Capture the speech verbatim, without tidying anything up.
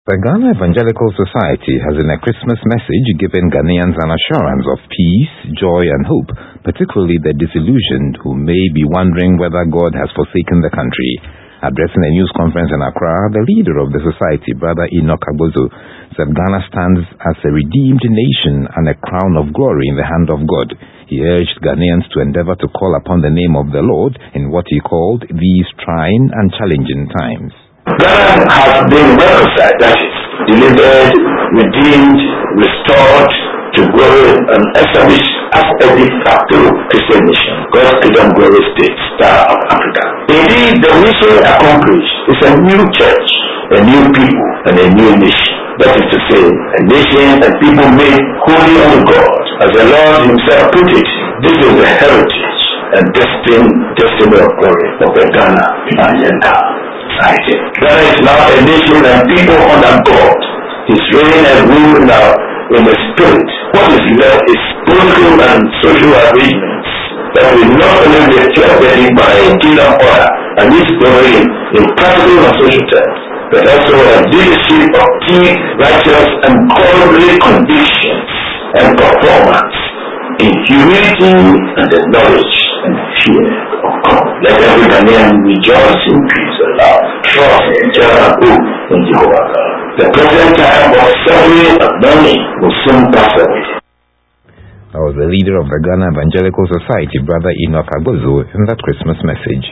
The Ghana Evangelical Society has in a Christmas message given Ghanaians an assurance of peace, joy and hope, particularly the disillusioned who may be wondering whether God has forsaken the country. Addressing a news conference in Accra, the leader of the society, Brother Enoch Agbozo, said Ghana stands as a redeemed nation and a crown of glory in the hand of God. He urged Ghanaians to endeavor to call upon the name of the Lord in what he called these trying and challenging times. Ghana has been reconciled, that is, delivered, redeemed, restored to glory and established as a de facto Christian nation, God's kingdom glory state, star of Africa. Indeed, the mission accomplished is a new church, a new people, and a new nation. That is to say, a nation and people made holy unto God. As the Lord himself put it, this is the heritage and destined destiny of glory of the Ghana Evangelical Society. Ghana is now a nation and people under God. His reign and rule now in the spirit. What is left is political and social arrangements that will not only reflect the divine kingdom order and its glory in, in practical and social terms, but also a leadership of deep, righteous and godly convictions and performance in humility and the knowledge and fear of God. Let every Ghanaian rejoice in peace and love, trust, joy and hope in Jehovah God. The present time of suffering and mourning will soon pass away. That was the leader of the Ghana Evangelical Society, Brother Enoch Agbozo, in that Christmas message.